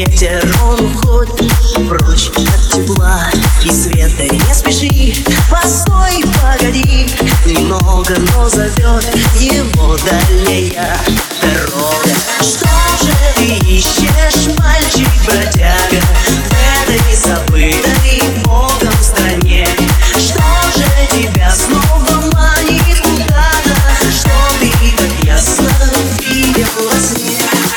ветер, он уходит прочь от тепла и света. Не спеши, постой, погоди немного, но зовет его дальняя дорога. Что же ты ищешь, мальчик-бродяга, в этой забытой Богом стране? Что же тебя снова манит куда-то, что ты так ясно видел во сне?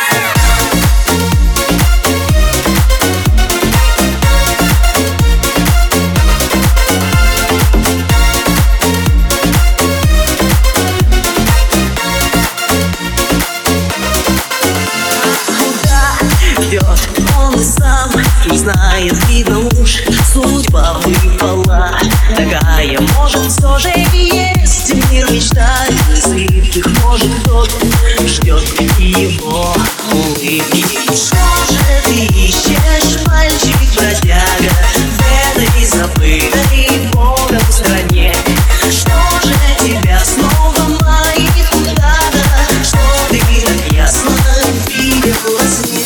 Он и сам не знает, видно уж судьба выпала такая. Может, все же есть мир мечтаний сладких, может, кто-то ждет его улыбки. Что же ты ищешь, мальчик-бродяга, в этой забытой Богом стране? Что же тебя снова манит куда-то, что ты так ясно видел во сне?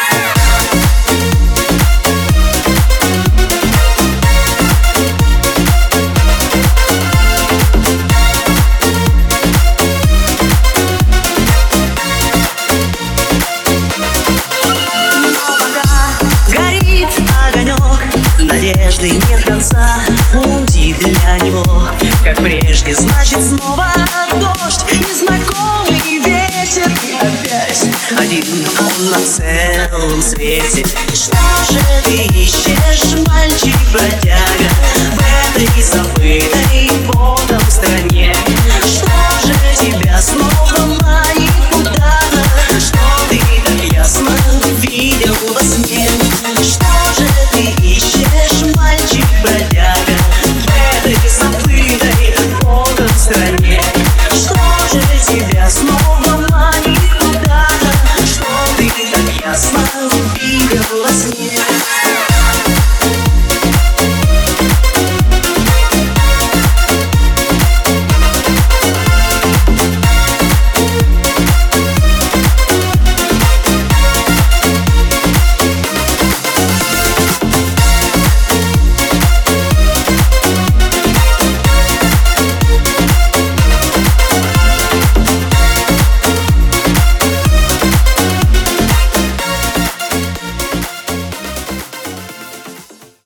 Надежды нет конца, пути для него, как прежде, значит снова дождь, незнакомый ветер, и опять один он на целом свете. Что же ты ищешь, мальчик-бродяга, в этой забытой Богом стране? Что же тебя снова